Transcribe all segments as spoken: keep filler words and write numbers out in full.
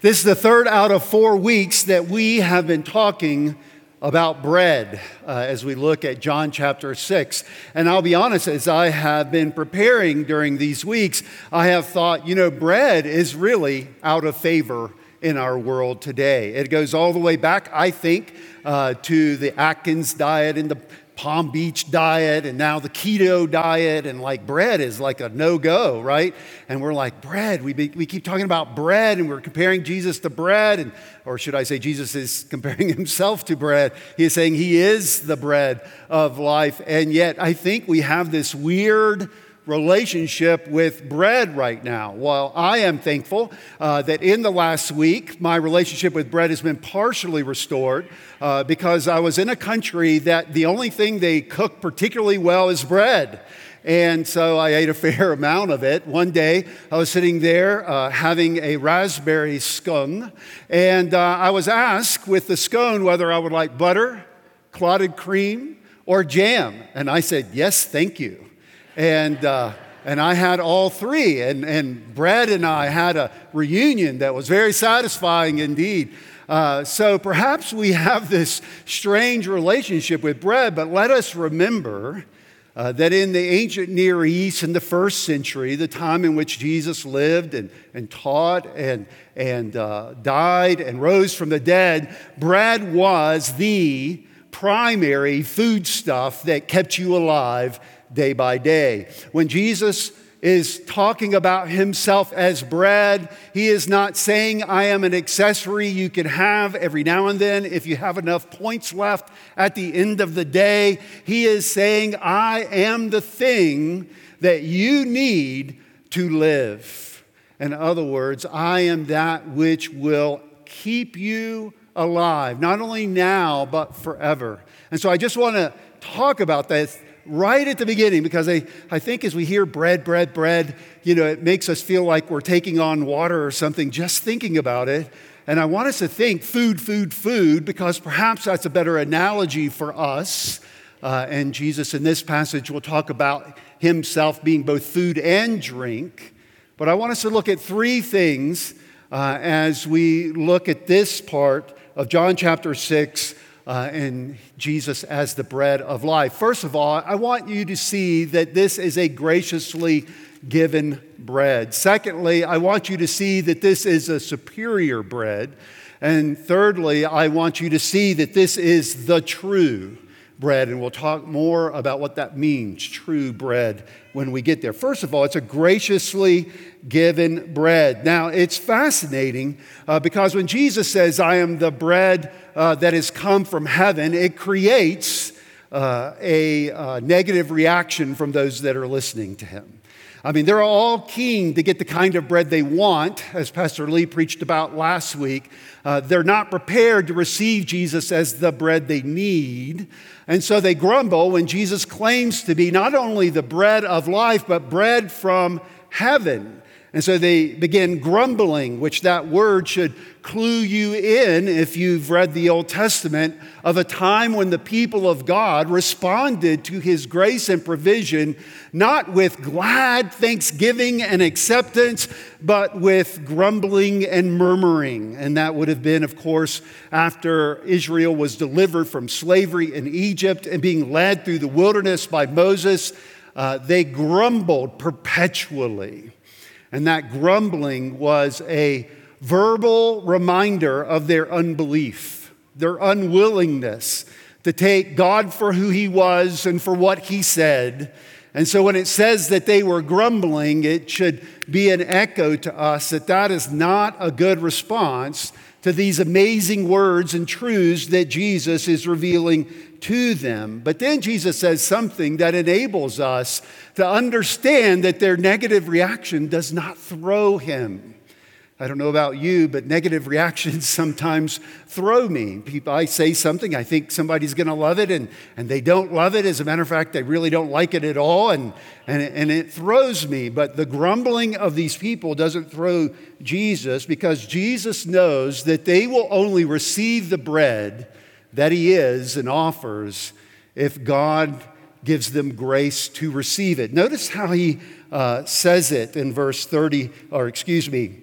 This is the third out of four weeks that we have been talking about bread uh, as we look at John chapter six. And I'll be honest, as I have been preparing during these weeks, I have thought, you know, bread is really out of favor in our world today. It goes all the way back, I think, uh, to the Atkins diet and the Palm Beach diet and now the keto diet, and like bread is like a no-go, right? And we're like, bread, we, be, we keep talking about bread and we're comparing Jesus to bread, and or should I say Jesus is comparing himself to bread. He is saying he is the bread of life, and yet I think we have this weird relationship with bread right now. While I am thankful uh, that in the last week, my relationship with bread has been partially restored uh, because I was in a country that the only thing they cook particularly well is bread. And so I ate a fair amount of it. One day, I was sitting there uh, having a raspberry scone, and uh, I was asked with the scone whether I would like butter, clotted cream, or jam. And I said, yes, thank you. And uh, and I had all three, and, and Brad and I had a reunion that was very satisfying indeed. Uh, so perhaps we have this strange relationship with bread, but let us remember uh, that in the ancient Near East in the first century, the time in which Jesus lived and, and taught and, and uh, died and rose from the dead, bread was the primary foodstuff that kept you alive day by day. When Jesus is talking about himself as bread, he is not saying, I am an accessory you can have every now and then if you have enough points left at the end of the day. He is saying, I am the thing that you need to live. In other words, I am that which will keep you alive, not only now, but forever. And so I just want to talk about this right at the beginning, because I, I think as we hear bread, bread, bread, you know, it makes us feel like we're taking on water or something just thinking about it. And I want us to think food, food, food, because perhaps that's a better analogy for us. Uh, and Jesus in this passage will talk about himself being both food and drink. But I want us to look at three things uh, as we look at this part of John chapter six, Uh, and Jesus as the bread of life. First of all, I want you to see that this is a graciously given bread. Secondly, I want you to see that this is a superior bread. And thirdly, I want you to see that this is the true bread. And we'll talk more about what that means, true bread, when we get there. First of all, it's a graciously given bread. Now, it's fascinating uh, because when Jesus says, I am the bread uh, that has come from heaven, it creates uh, a uh, negative reaction from those that are listening to him. I mean, they're all keen to get the kind of bread they want, as Pastor Lee preached about last week. Uh, they're not prepared to receive Jesus as the bread they need. And so they grumble when Jesus claims to be not only the bread of life, but bread from heaven. And so they begin grumbling, which that word should clue you in, if you've read the Old Testament, of a time when the people of God responded to his grace and provision, not with glad thanksgiving and acceptance, but with grumbling and murmuring. And that would have been, of course, after Israel was delivered from slavery in Egypt and being led through the wilderness by Moses. Uh, they grumbled perpetually. And that grumbling was a verbal reminder of their unbelief, their unwillingness to take God for who he was and for what he said. And so when it says that they were grumbling, it should be an echo to us that that is not a good response to these amazing words and truths that Jesus is revealing to them. But then Jesus says something that enables us to understand that their negative reaction does not throw him. I don't know about you, but negative reactions sometimes throw me. People, I say something, I think somebody's going to love it, and, and they don't love it. As a matter of fact, they really don't like it at all, and, and, and it throws me. But the grumbling of these people doesn't throw Jesus, because Jesus knows that they will only receive the bread that he is and offers if God gives them grace to receive it. Notice how he uh, says it in verse thirty, or excuse me,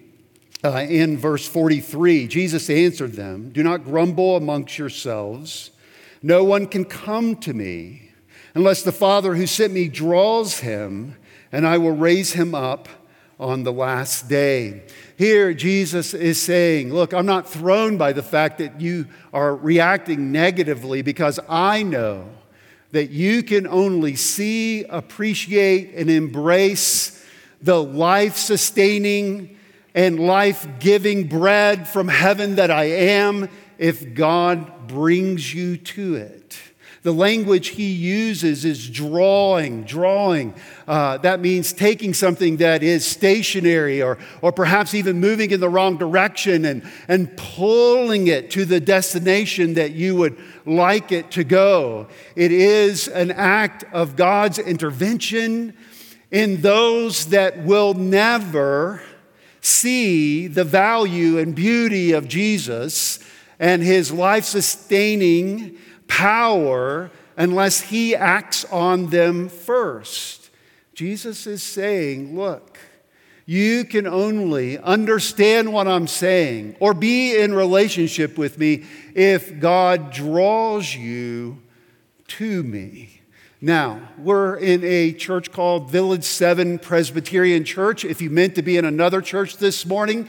uh, in verse forty-three, Jesus answered them, "Do not grumble amongst yourselves. No one can come to me unless the Father who sent me draws him, and I will raise him up on the last day." Here, Jesus is saying, look, I'm not thrown by the fact that you are reacting negatively, because I know that you can only see, appreciate, and embrace the life-sustaining and life-giving bread from heaven that I am if God brings you to it. The language he uses is drawing, drawing. Uh, that means taking something that is stationary or, or perhaps even moving in the wrong direction and, and pulling it to the destination that you would like it to go. It is an act of God's intervention in those that will never see the value and beauty of Jesus and his life-sustaining power unless he acts on them first. Jesus is saying, look, you can only understand what I'm saying or be in relationship with me if God draws you to me. Now, we're in a church called Village seven Presbyterian Church. If you meant to be in another church this morning,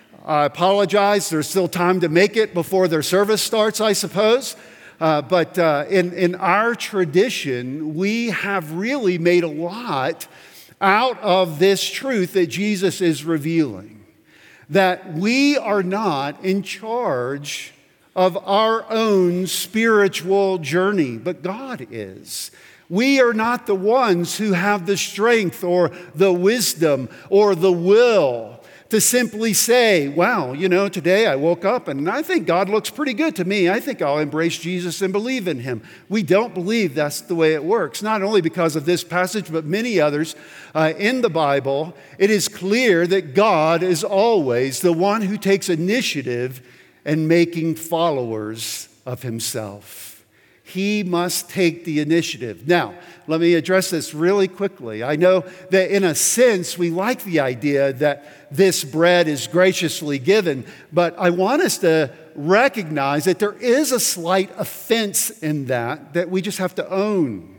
I apologize. There's still time to make it before their service starts, I suppose. Uh, but uh, in, in our tradition, we have really made a lot out of this truth that Jesus is revealing. That we are not in charge of our own spiritual journey, but God is. We are not the ones who have the strength or the wisdom or the will to simply say, wow, you know, today I woke up and I think God looks pretty good to me. I think I'll embrace Jesus and believe in him. We don't believe that's the way it works, not only because of this passage, but many others uh, in the Bible. It is clear that God is always the one who takes initiative in making followers of himself. He must take the initiative. Now, let me address this really quickly. I know that in a sense, we like the idea that this bread is graciously given, but I want us to recognize that there is a slight offense in that, that we just have to own.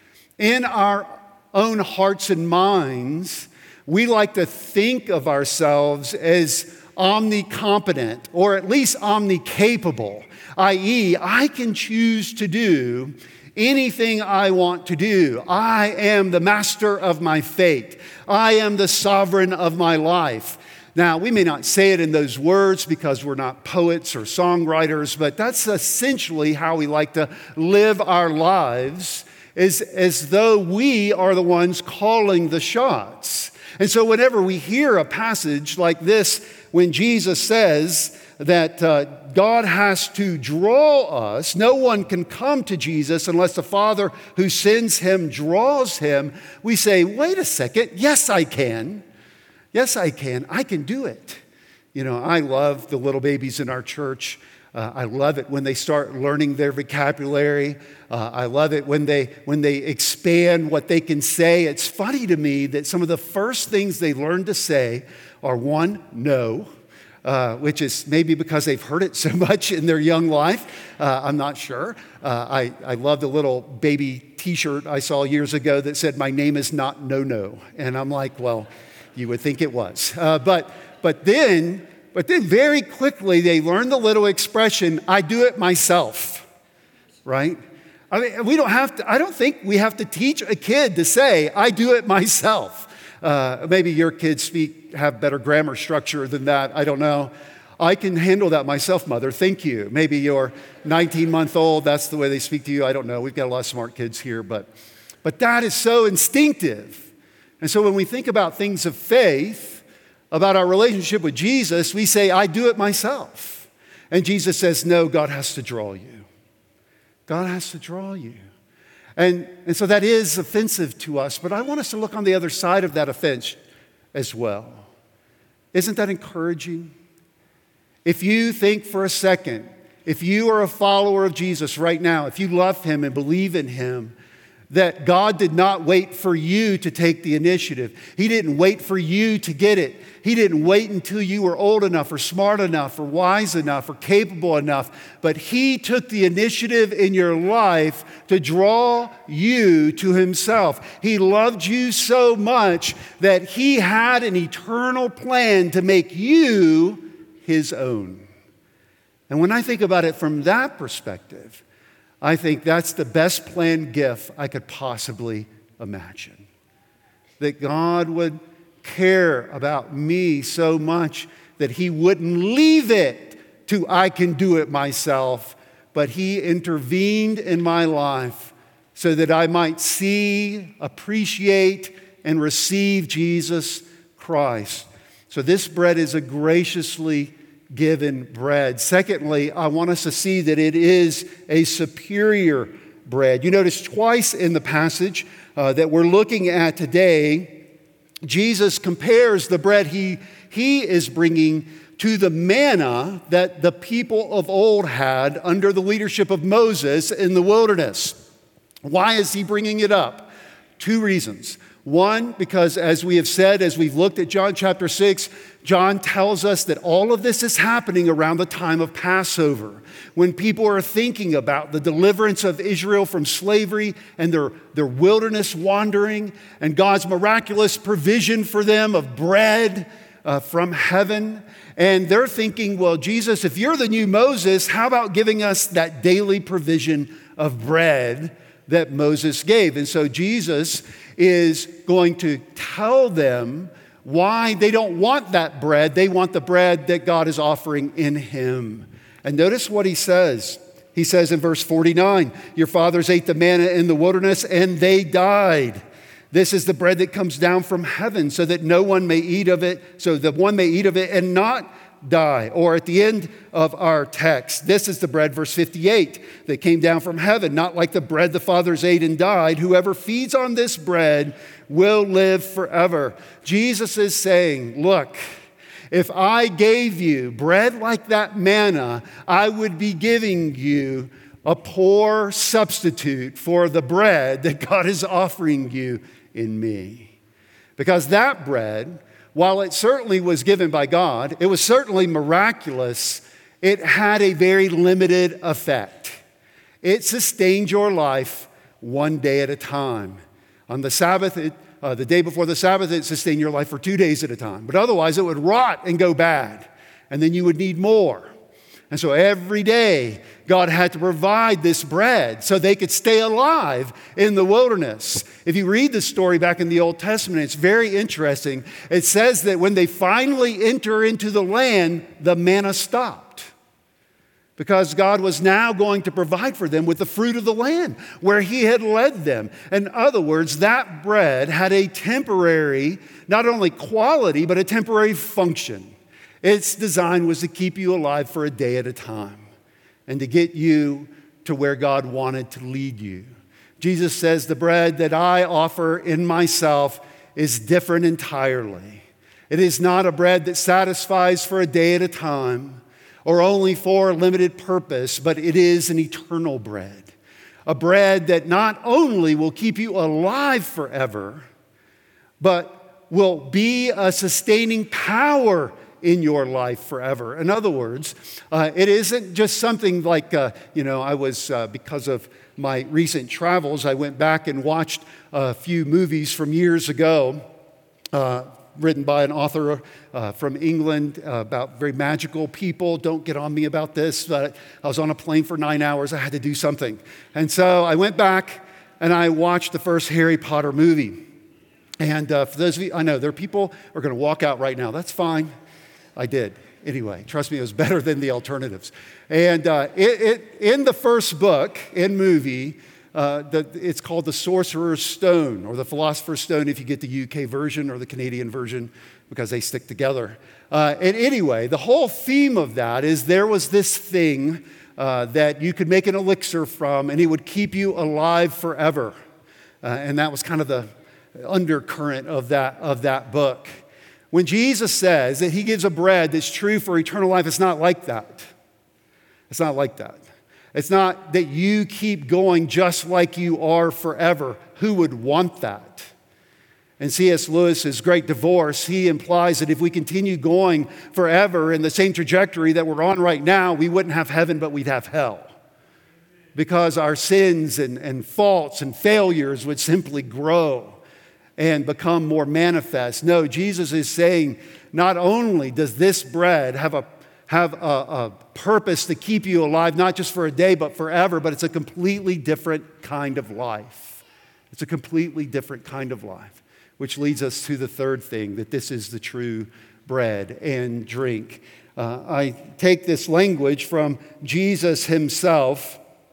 In our own hearts and minds, we like to think of ourselves as omnicompetent, or at least omnicapable, that is, I can choose to do anything I want to do. I am the master of my fate. I am the sovereign of my life. Now, we may not say it in those words because we're not poets or songwriters, but that's essentially how we like to live our lives, is as though we are the ones calling the shots. And so whenever we hear a passage like this, when Jesus says that uh, God has to draw us, no one can come to Jesus unless the Father who sends him draws him, we say, wait a second, yes, I can. Yes, I can. I can do it. You know, I love the little babies in our church. Uh, I love it when they start learning their vocabulary. Uh, I love it when they when they expand what they can say. It's funny to me that some of the first things they learn to say are, one, no, uh, which is maybe because they've heard it so much in their young life. Uh, I'm not sure. Uh, I, I love the little baby T-shirt I saw years ago that said, "My name is not no-no." And I'm like, well, you would think it was. Uh, but but then... But then very quickly, they learn the little expression, "I do it myself," right? I mean, we don't have to, I don't think we have to teach a kid to say, "I do it myself." Uh, maybe your kids speak, have better grammar structure than that. I don't know. "I can handle that myself, mother. Thank you." Maybe your nineteen-month-old, that's the way they speak to you. I don't know. We've got a lot of smart kids here. But, but that is so instinctive. And so when we think about things of faith, about our relationship with Jesus, we say, "I do it myself." And Jesus says, no, God has to draw you. God has to draw you. And, and so that is offensive to us, but I want us to look on the other side of that offense as well. Isn't that encouraging? If you think for a second, if you are a follower of Jesus right now, if you love him and believe in him, That God did not wait for you to take the initiative. He didn't wait for you to get it. He didn't wait until you were old enough or smart enough or wise enough or capable enough. But He took the initiative in your life to draw you to Himself. He loved you so much that He had an eternal plan to make you His own. And when I think about it from that perspective, I think that's the best planned gift I could possibly imagine. That God would care about me so much that He wouldn't leave it to I can do it myself, but He intervened in my life so that I might see, appreciate, and receive Jesus Christ. So this bread is a graciously given bread. Secondly, I want us to see that it is a superior bread. You notice twice in the passage uh, that we're looking at today, Jesus compares the bread he, he is bringing to the manna that the people of old had under the leadership of Moses in the wilderness. Why is he bringing it up? Two reasons. One, because as we have said, as we've looked at John chapter six, John tells us that all of this is happening around the time of Passover, when people are thinking about the deliverance of Israel from slavery and their, their wilderness wandering and God's miraculous provision for them of bread uh, from heaven. And they're thinking, well, Jesus, if you're the new Moses, how about giving us that daily provision of bread that Moses gave? And so Jesus is going to tell them why they don't want that bread. They want the bread that God is offering in Him. And notice what He says. He says in verse forty-nine, your fathers ate the manna in the wilderness and they died. This is the bread that comes down from heaven so that no one may eat of it, so that one may eat of it and not die. Or at the end of our text, this is the bread, verse fifty-eight, that came down from heaven, not like the bread the fathers ate and died. Whoever feeds on this bread will live forever. Jesus is saying, look, if I gave you bread like that manna, I would be giving you a poor substitute for the bread that God is offering you in me. Because that bread, while it certainly was given by God, it was certainly miraculous, it had a very limited effect. It sustained your life one day at a time. On the Sabbath, it, uh, the day before the Sabbath, it sustained your life for two days at a time. But otherwise, it would rot and go bad, and then you would need more. And so every day, God had to provide this bread so they could stay alive in the wilderness. If you read the story back in the Old Testament, it's very interesting. It says that when they finally enter into the land, the manna stopped, because God was now going to provide for them with the fruit of the land where He had led them. In other words, that bread had a temporary, not only quality, but a temporary function. Its design was to keep you alive for a day at a time and to get you to where God wanted to lead you. Jesus says, the bread that I offer in myself is different entirely. It is not a bread that satisfies for a day at a time or only for a limited purpose, but it is an eternal bread. A bread that not only will keep you alive forever, but will be a sustaining power in your life forever. In other words, uh, it isn't just something like, uh, you know, I was, uh, because of my recent travels, I went back and watched a few movies from years ago, uh, written by an author uh, from England uh, about very magical people. Don't get on me about this, but I was on a plane for nine hours. I had to do something. And so I went back and I watched the first Harry Potter movie. And uh, for those of you, I know there are people who are going to walk out right now. That's fine. I did. Anyway, trust me, it was better than the alternatives. And uh, it, it, in the first book, in movie, uh, the, it's called The Sorcerer's Stone, or The Philosopher's Stone if you get the U K version or the Canadian version, because they stick together. Uh, and anyway, the whole theme of that is there was this thing uh, that you could make an elixir from, and it would keep you alive forever. Uh, and that was kind of the undercurrent of that, of that book. When Jesus says that He gives a bread that's true for eternal life, it's not like that. It's not like that. It's not that you keep going just like you are forever. Who would want that? In C S Lewis's Great Divorce, he implies that if we continue going forever in the same trajectory that we're on right now, we wouldn't have heaven, but we'd have hell. Because our sins and, and faults and failures would simply grow and become more manifest. No, Jesus is saying, not only does this bread have a have a, a purpose to keep you alive, not just for a day, but forever, but it's a completely different kind of life. It's a completely different kind of life, which leads us to the third thing, that this is the true bread and drink. Uh, I take this language from Jesus himself.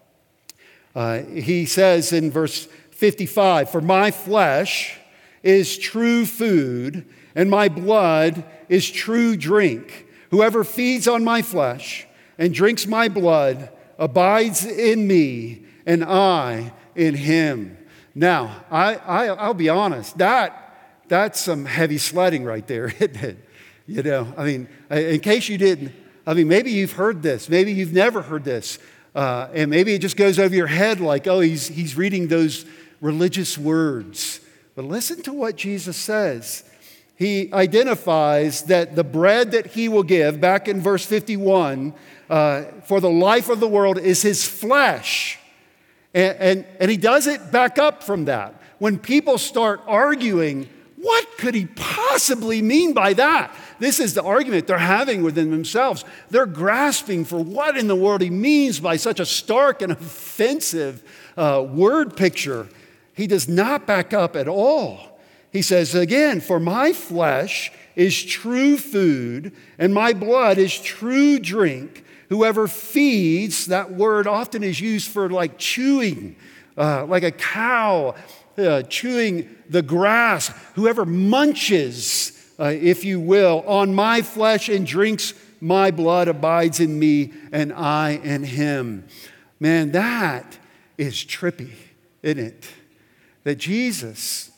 Uh, he says in verse fifty-five, "For my flesh is true food, and my blood is true drink. Whoever feeds on my flesh and drinks my blood abides in me, and I in him." Now, I, I, I'll be honest, that, that's some heavy sledding right there, isn't it? You know, I mean, in case you didn't, I mean, maybe you've heard this, maybe you've never heard this, uh, and maybe it just goes over your head like, oh, he's, he's reading those religious words. But listen to what Jesus says. He identifies that the bread that he will give, back in verse fifty-one, uh, for the life of the world is his flesh. And, and, and he does it back up from that. When people start arguing, what could he possibly mean by that? This is the argument they're having within themselves. They're grasping for what in the world he means by such a stark and offensive uh, word picture. He does not back up at all. He says again, "For my flesh is true food, and my blood is true drink. Whoever feeds," that word often is used for like chewing, uh, like a cow uh, chewing the grass. "Whoever munches, uh, if you will, on my flesh and drinks my blood abides in me, and I in him." Man, that is trippy, isn't it? That Jesus,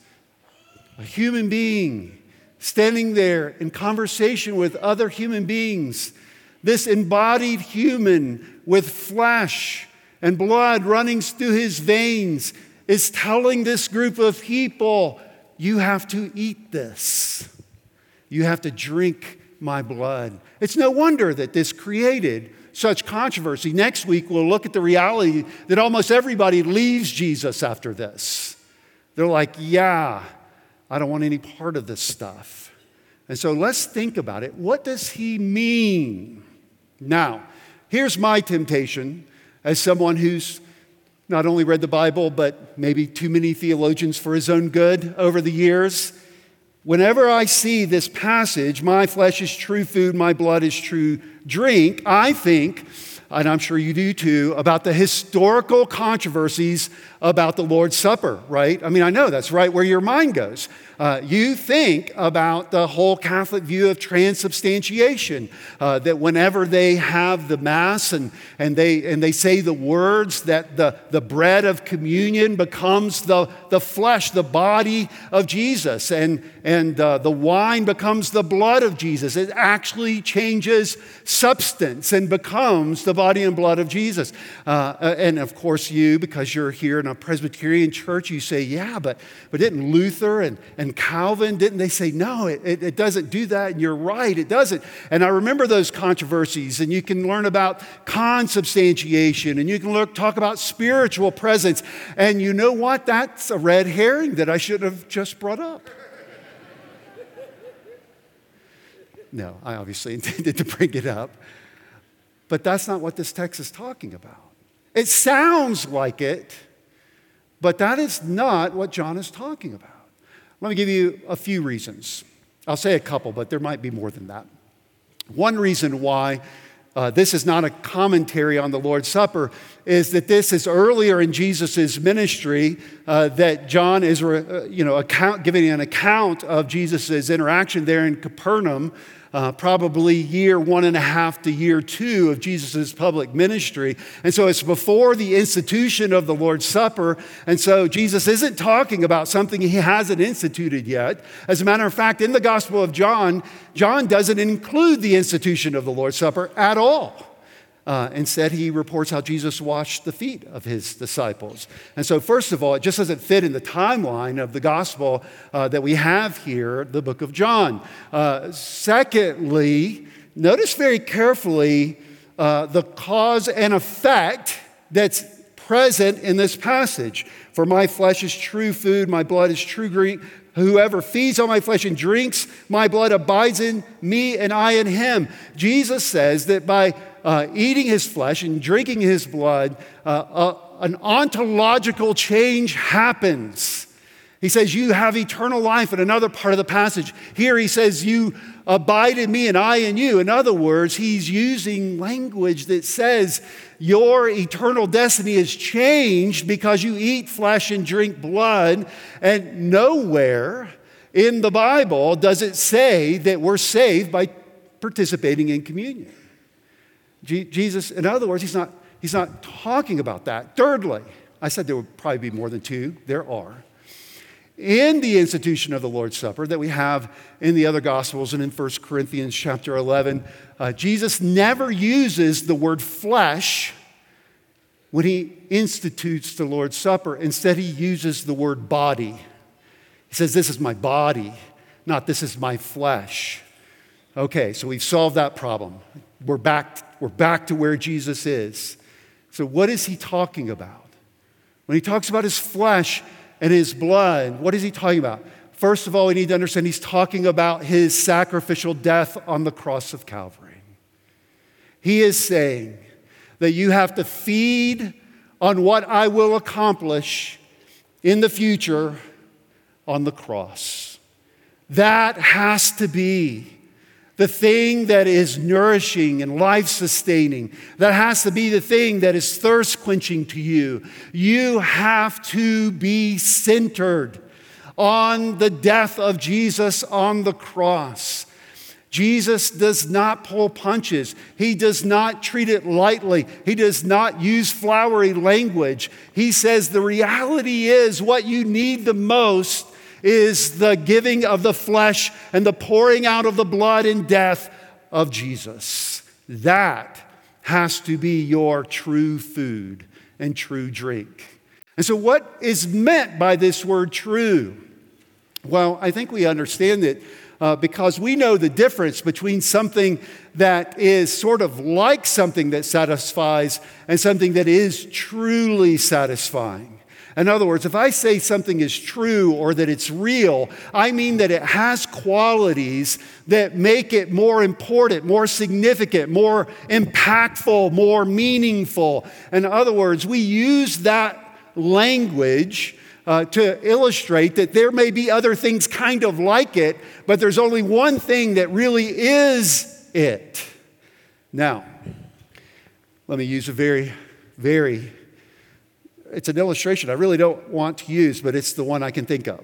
a human being, standing there in conversation with other human beings, this embodied human with flesh and blood running through his veins, is telling this group of people, you have to eat this. You have to drink my blood. It's no wonder that this created such controversy. Next week, we'll look at the reality that almost everybody leaves Jesus after this. They're like, yeah, I don't want any part of this stuff. And so let's think about it. What does he mean? Now, here's my temptation as someone who's not only read the Bible, but maybe too many theologians for his own good over the years. Whenever I see this passage, my flesh is true food, my blood is true drink, I think, and I'm sure you do too, about the historical controversies about the Lord's Supper, right? I mean, I know that's right where your mind goes. Uh, you think about the whole Catholic view of transubstantiation, uh, that whenever they have the Mass and, and, they, and they say the words, that the, the bread of communion becomes the, the flesh, the body of Jesus, and, and uh, the wine becomes the blood of Jesus. It actually changes substance and becomes the body and blood of Jesus. Uh, and of course you, because you're here in a Presbyterian church, you say, yeah, but, but didn't Luther and, and Calvin, didn't they say, no, it, it, it doesn't do that, and you're right, it doesn't. And I remember those controversies, and you can learn about consubstantiation, and you can look, talk about spiritual presence, and you know what? That's a red herring that I should have just brought up. No, I obviously intended to bring it up. But that's not what this text is talking about. It sounds like it, but that is not what John is talking about. Let me give you a few reasons. I'll say a couple, but there might be more than that. One reason why uh, this is not a commentary on the Lord's Supper is that this is earlier in Jesus' ministry, uh, that John is uh, you know, account, giving an account of Jesus' interaction there in Capernaum, Uh, probably year one and a half to year two of Jesus' public ministry. And so it's before the institution of the Lord's Supper. And so Jesus isn't talking about something he hasn't instituted yet. As a matter of fact, in the Gospel of John, John doesn't include the institution of the Lord's Supper at all. Uh, instead, he reports how Jesus washed the feet of his disciples. And so, first of all, it just doesn't fit in the timeline of the gospel uh, that we have here, the book of John. Uh, secondly, notice very carefully uh, the cause and effect that's present in this passage. For my flesh is true food, my blood is true drink. Whoever feeds on my flesh and drinks my blood abides in me and I in him. Jesus says that by uh, eating his flesh and drinking his blood, uh, uh, an ontological change happens. He says, you have eternal life in another part of the passage. Here he says, you abide in me and I in you. In other words, he's using language that says your eternal destiny is changed because you eat flesh and drink blood. And nowhere in the Bible does it say that we're saved by participating in communion. Je- Jesus, in other words, he's not, he's not talking about that. Thirdly, I said there would probably be more than two. There are. In the institution of the Lord's Supper that we have in the other Gospels and in First Corinthians chapter eleven, uh, Jesus never uses the word flesh when he institutes the Lord's Supper. Instead, he uses the word body. He says, this is my body, not this is my flesh. Okay, so we've solved that problem. We're back, we're back to where Jesus is. So what is he talking about? When he talks about his flesh and his blood, what is he talking about? First of all, we need to understand he's talking about his sacrificial death on the cross of Calvary. He is saying that you have to feed on what I will accomplish in the future on the cross. That has to be the thing that is nourishing and life-sustaining. That has to be the thing that is thirst-quenching to you. You have to be centered on the death of Jesus on the cross. Jesus does not pull punches. He does not treat it lightly. He does not use flowery language. He says the reality is what you need the most is the giving of the flesh and the pouring out of the blood and death of Jesus. That has to be your true food and true drink. And so what is meant by this word true? Well, I think we understand it uh, because we know the difference between something that is sort of like something that satisfies and something that is truly satisfying. In other words, if I say something is true or that it's real, I mean that it has qualities that make it more important, more significant, more impactful, more meaningful. In other words, we use that language uh, to illustrate that there may be other things kind of like it, but there's only one thing that really is it. Now, let me use a very, very It's an illustration I really don't want to use, but it's the one I can think of.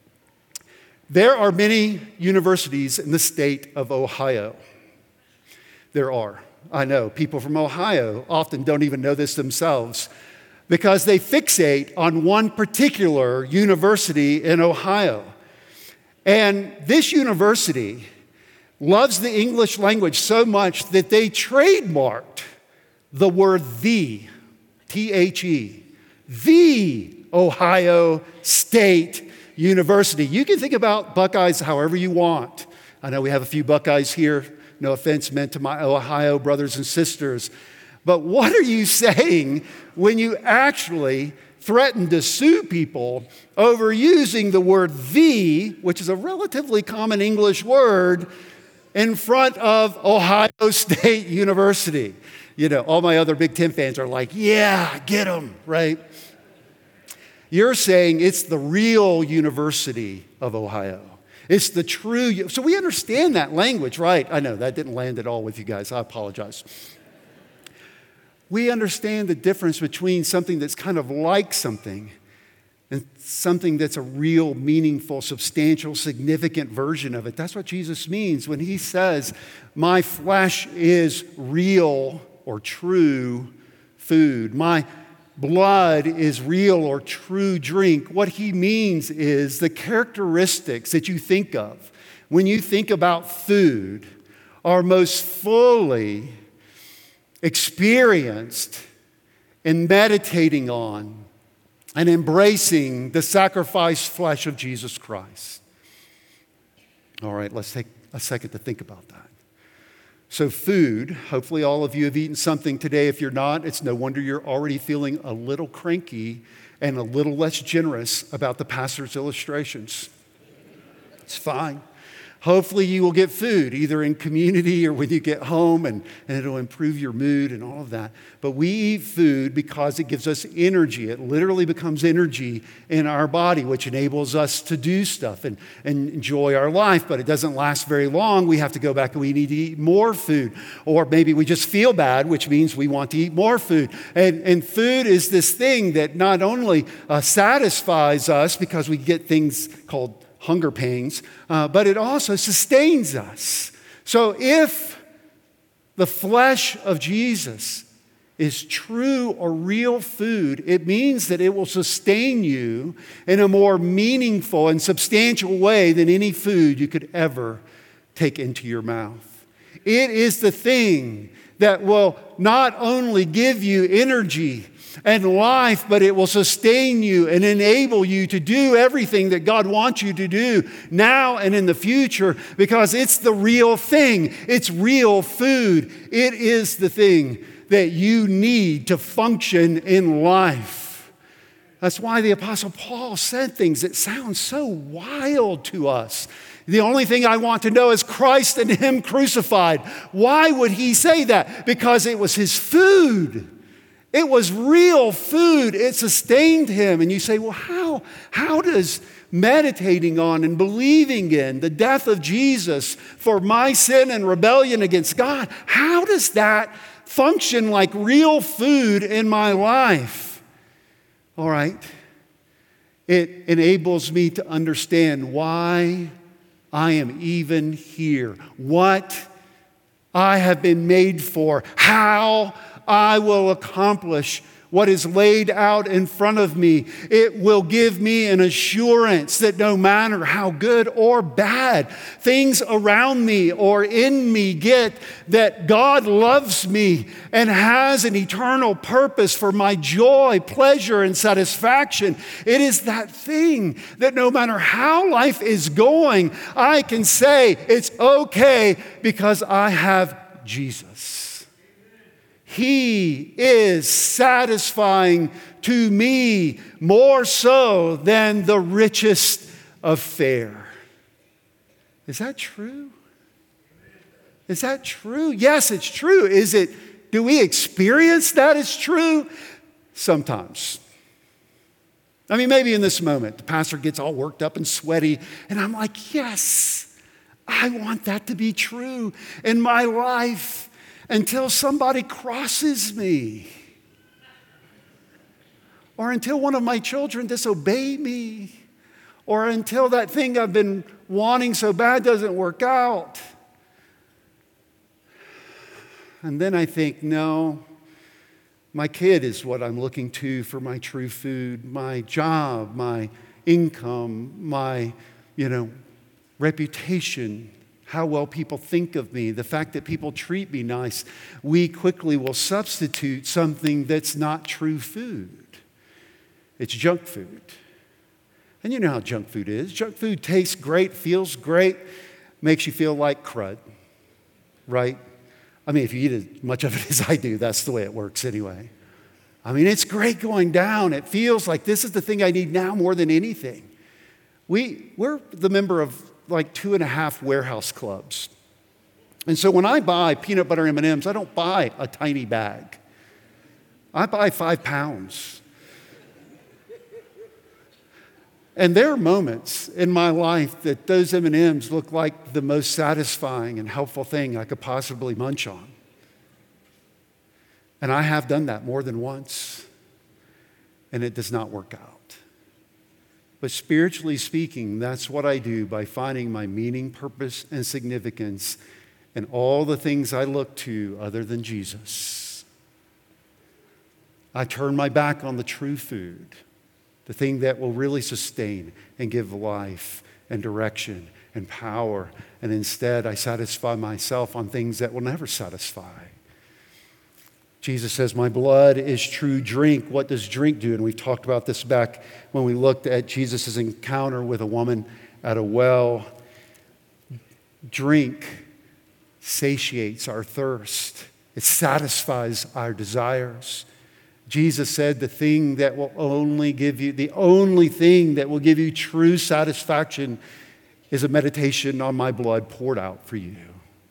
There are many universities in the state of Ohio. There are. I know people from Ohio often don't even know this themselves because they fixate on one particular university in Ohio. And this university loves the English language so much that they trademarked the word the, T H E. The Ohio State University. You can think about Buckeyes however you want. I know we have a few Buckeyes here. No offense meant to my Ohio brothers and sisters. But what are you saying when you actually threaten to sue people over using the word the, which is a relatively common English word, in front of Ohio State University? You know, all my other Big Ten fans are like, yeah, get them, right? You're saying it's the real University of Ohio. It's the true, so we understand that language, right? I know that didn't land at all with you guys. I apologize. We understand the difference between something that's kind of like something and something that's a real, meaningful, substantial, significant version of it. That's what Jesus means when he says, my flesh is real or true food. My blood is real or true drink. What he means is the characteristics that you think of when you think about food are most fully experienced in meditating on and embracing the sacrificed flesh of Jesus Christ. All right, let's take a second to think about that. So food, hopefully all of you have eaten something today. If you're not, it's no wonder you're already feeling a little cranky and a little less generous about the pastor's illustrations. It's fine. Hopefully you will get food, either in community or when you get home, and, and it'll improve your mood and all of that. But we eat food because it gives us energy. It literally becomes energy in our body, which enables us to do stuff and, and enjoy our life. But it doesn't last very long. We have to go back and we need to eat more food. Or maybe we just feel bad, which means we want to eat more food. And, and food is this thing that not only uh, satisfies us because we get things called hunger pains, uh, but it also sustains us. So if the flesh of Jesus is true or real food, it means that it will sustain you in a more meaningful and substantial way than any food you could ever take into your mouth. It is the thing that will not only give you energy and life, but it will sustain you and enable you to do everything that God wants you to do now and in the future, because it's the real thing. It's real food. It is the thing that you need to function in life. That's why the Apostle Paul said things that sound so wild to us. The only thing I want to know is Christ and Him crucified. Why would he say that? Because it was his food. It was real food. It sustained him. And you say, well, how, how does meditating on and believing in the death of Jesus for my sin and rebellion against God, how does that function like real food in my life? All right. It enables me to understand why I am even here, what I have been made for, how I will accomplish what is laid out in front of me. It will give me an assurance that no matter how good or bad things around me or in me get, that God loves me and has an eternal purpose for my joy, pleasure, and satisfaction. It is that thing that no matter how life is going, I can say it's okay because I have Jesus. He is satisfying to me more so than the richest of fare. Is that true? Is that true? Yes, it's true. Is it, do we experience that it's true? Sometimes. I mean, maybe in this moment, the pastor gets all worked up and sweaty, and I'm like, yes, I want that to be true in my life. Until somebody crosses me, or until one of my children disobey me, or until that thing I've been wanting so bad doesn't work out. And then I think, no, my kid is what I'm looking to for my true food, my job, my income, my, you know, reputation, how well people think of me, the fact that people treat me nice. We quickly will substitute something that's not true food. It's junk food. And you know how junk food is. Junk food tastes great, feels great, makes you feel like crud, right? I mean, if you eat as much of it as I do, that's the way it works anyway. I mean, it's great going down. It feels like this is the thing I need now more than anything. We, we're the member of like two and a half warehouse clubs. And so when I buy peanut butter M and M's, I don't buy a tiny bag. I buy five pounds. And there are moments in my life that those M and M's look like the most satisfying and helpful thing I could possibly munch on. And I have done that more than once, and it does not work out. But spiritually speaking, that's what I do by finding my meaning, purpose, and significance in all the things I look to other than Jesus. I turn my back on the true food, the thing that will really sustain and give life and direction and power, and instead I satisfy myself on things that will never satisfy. Jesus says, my blood is true drink. What does drink do? And we've talked about this back when we looked at Jesus' encounter with a woman at a well. Drink satiates our thirst. It satisfies our desires. Jesus said the thing that will only give you, the only thing that will give you true satisfaction is a meditation on my blood poured out for you.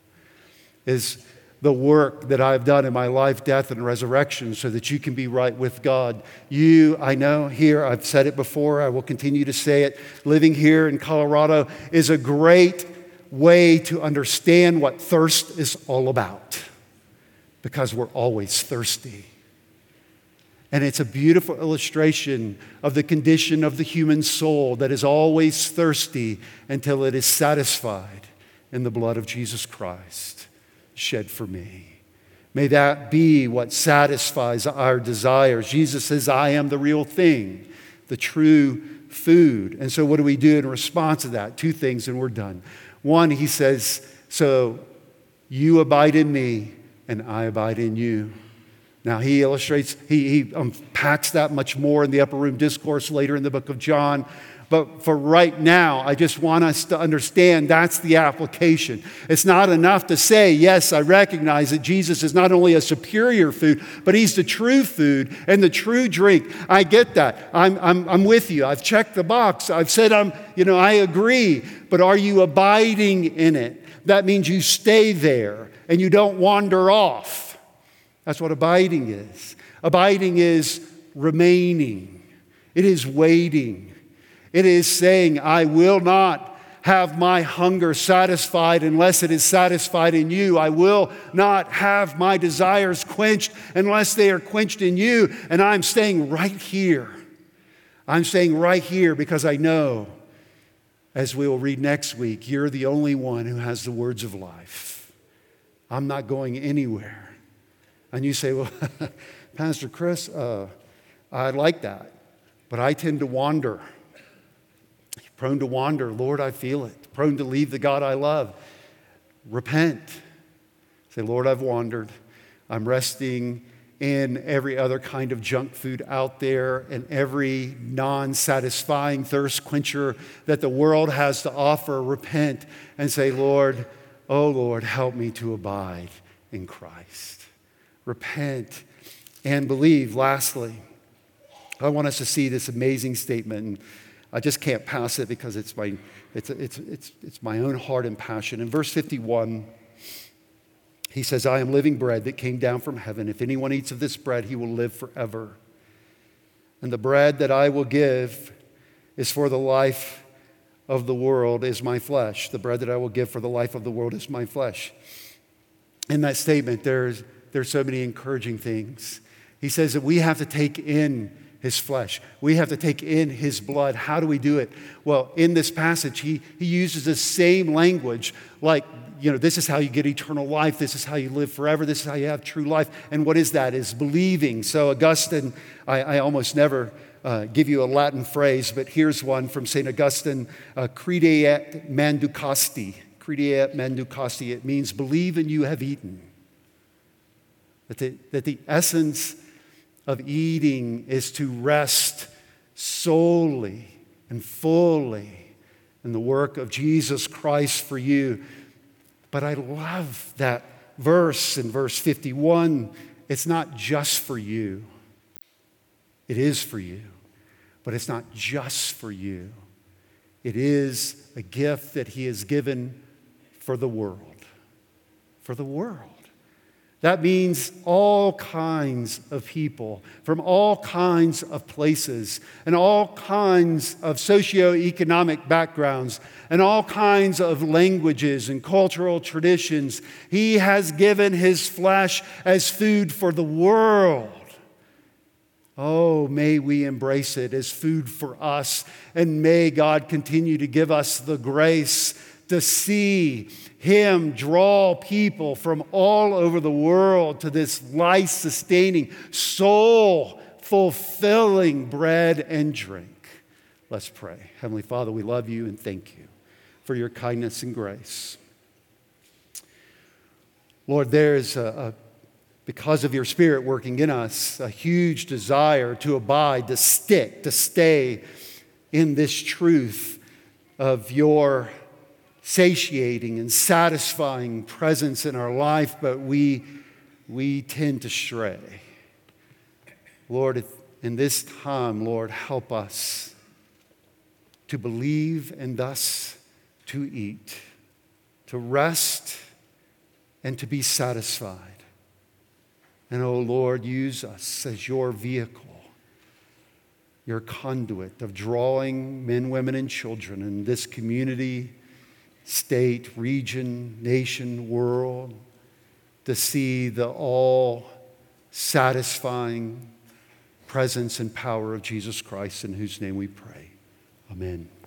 Is the work that I've done in my life, death, and resurrection so that you can be right with God. You, I know, here, I've said it before, I will continue to say it, living here in Colorado is a great way to understand what thirst is all about, because we're always thirsty. And it's a beautiful illustration of the condition of the human soul that is always thirsty until it is satisfied in the blood of Jesus Christ shed for me. May that be what satisfies our desires. Jesus says, I am the real thing, the true food. And so what do we do in response to that? Two things and we're done. One, he says, so you abide in me and I abide in you. Now he illustrates, he, he unpacks that much more in the Upper Room Discourse later in the book of John. But for right now, I just want us to understand that's the application. It's not enough to say, yes, I recognize that Jesus is not only a superior food, but he's the true food and the true drink. I get that. I'm, I'm, I'm with you. I've checked the box. I've said, I'm, you know, I agree. But are you abiding in it? That means you stay there and you don't wander off. That's what abiding is. Abiding is remaining. It is waiting. It is saying, I will not have my hunger satisfied unless it is satisfied in you. I will not have my desires quenched unless they are quenched in you. And I'm staying right here. I'm staying right here because I know, as we will read next week, you're the only one who has the words of life. I'm not going anywhere. And you say, well, Pastor Chris, uh, I like that, but I tend to wander. Prone to wander. Lord, I feel it. Prone to leave the God I love. Repent. Say, Lord, I've wandered. I'm resting in every other kind of junk food out there and every non-satisfying thirst quencher that the world has to offer. Repent and say, Lord, oh Lord, help me to abide in Christ. Repent and believe. Lastly, I want us to see this amazing statement. And I just can't pass it because it's my, it's, it's, it's, it's my own heart and passion. In verse fifty-one, he says, I am living bread that came down from heaven. If anyone eats of this bread, he will live forever. And the bread that I will give is for the life of the world is my flesh. The bread that I will give for the life of the world is my flesh. In that statement, there's, there's so many encouraging things. He says that we have to take in his flesh. We have to take in his blood. How do we do it? Well, in this passage, he, he uses the same language like, you know, this is how you get eternal life. This is how you live forever. This is how you have true life. And what is that? Is believing. So Augustine, I, I almost never uh, give you a Latin phrase, but here's one from Saint Augustine, uh, crede et manducasti. Crede et manducasti. It means believe and you have eaten. That the, that the essence of eating is to rest solely and fully in the work of Jesus Christ for you. But I love that verse in verse fifty-one. It's not just for you. It is for you, but it's not just for you. It is a gift that he has given for the world. For the world. That means all kinds of people from all kinds of places and all kinds of socioeconomic backgrounds and all kinds of languages and cultural traditions. He has given his flesh as food for the world. Oh, may we embrace it as food for us, and may God continue to give us the grace to see him draw people from all over the world to this life-sustaining, soul-fulfilling bread and drink. Let's pray. Heavenly Father, we love you and thank you for your kindness and grace. Lord, there is a, a because of your Spirit working in us, a huge desire to abide, to stick, to stay in this truth of your satiating and satisfying presence in our life, but we, we tend to stray. Lord, in this time, Lord, help us to believe and thus to eat, to rest and to be satisfied. And, oh Lord, use us as your vehicle, your conduit of drawing men, women, and children in this community, state, region, nation, world, to see the all-satisfying presence and power of Jesus Christ, in whose name we pray. Amen.